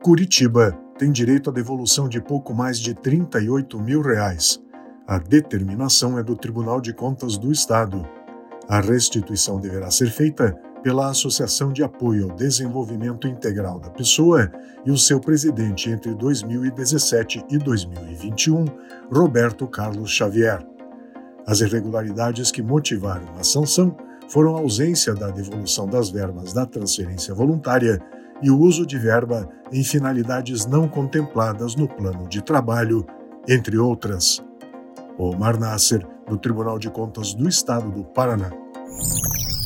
Curitiba tem direito à devolução de pouco mais de R$ 38 mil. A determinação é do Tribunal de Contas do Estado. A restituição deverá ser feita pela Associação de Apoio ao Desenvolvimento Integral da Pessoa e o seu presidente entre 2017 e 2021, Roberto Carlos Xavier. As irregularidades que motivaram a sanção foram a ausência da devolução das verbas da transferência voluntária e o uso de verba em finalidades não contempladas no plano de trabalho, entre outras. Omar Nasser, do Tribunal de Contas do Estado do Paraná.